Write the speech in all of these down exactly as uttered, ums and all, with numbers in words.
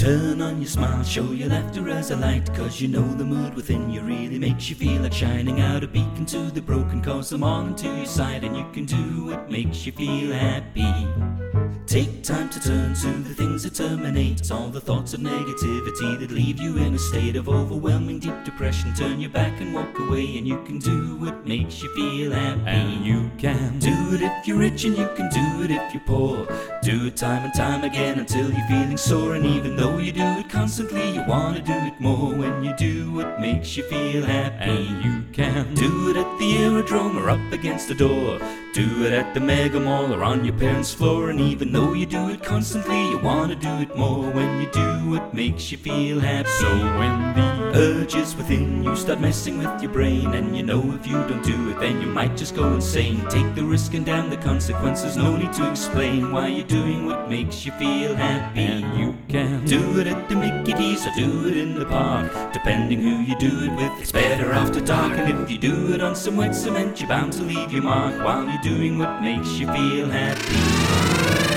Turn on your smile, show your laughter as a light, cause you know the mood within you really makes you feel like shining out a beacon to the broken, cause them all into your side, and you can do what makes you feel happy. Take time to turn to the things that terminate all the thoughts of negativity that leave you in a state of overwhelming deep depression. Turn your back and walk away, and you can do what makes you feel happy. And you can do it if you're rich, and you can do it if you're poor. Do it time and time again until you're feeling sore, and even though you do it constantly, you want to do it more when you do what makes you feel happy. And you can do it at the aerodrome or up against the door. Do it at the mega mall or on your parents' floor, and even though you do it constantly, you want to do it more when you do what makes you feel happy. So when the urges within you start messing with your brain, and you know if you don't do it, then you might just go insane. Take the risk and damn the consequences, no need to explain why you're doing what makes you feel happy. And you can do it at the Mickey D's or do it in the park, depending who you do it with, it's better after dark. And if you do it on some wet cement, you're bound to leave your mark while you're doing what makes you feel happy.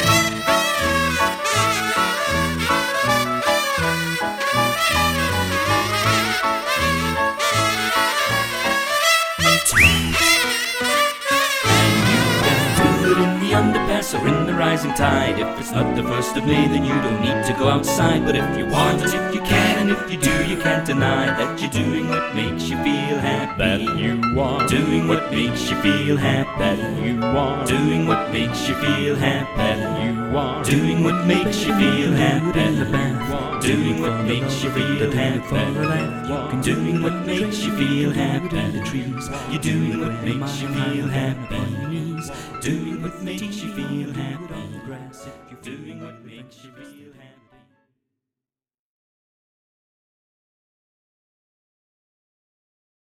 Underpass or in the rising tide. If it's not the first of May, then you don't need to go outside. But if you want it, if you can, and if you do, you can't deny that you're doing what makes you feel happy. That you are doing what makes you feel happy. That you are doing what makes you feel happy. That you are doing what makes you feel happy. in the bath, doing what makes you feel happy. Doing what makes you feel happy. The trees, you're doing what makes you feel happy. Doing what makes you feel happy. Grass, if you're doing what makes you feel happy.